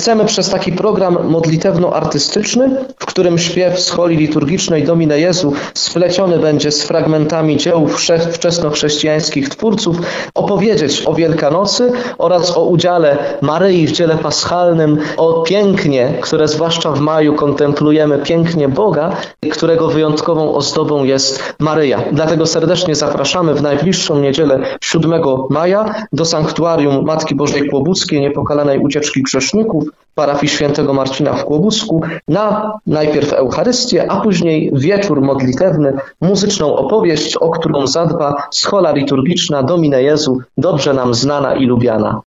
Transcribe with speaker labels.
Speaker 1: chcemy przez taki program modlitewno-artystyczny, w którym śpiew z choli liturgicznej Domine Jezu spleciony będzie z fragmentami dzieł wczesnochrześcijańskich twórców, opowiedzieć o Wielkanocy oraz o udziale Maryi w dziele paschalnym, o pięknie, które zwłaszcza w maju kontemplujemy, pięknie Boga, którego wyjątkową ozdobą jest Maryja. Dlatego serdecznie zapraszamy w najbliższą niedzielę 7 maja do sanktuarium Matki Bożej Kłobuckiej, Niepokalanej Ucieczki Grzeszników, parafii świętego Marcina w Kłobucku, na najpierw Eucharystię, a później wieczór modlitewny, muzyczną opowieść, o którą zadba schola liturgiczna Domine Jezu, dobrze nam znana i lubiana.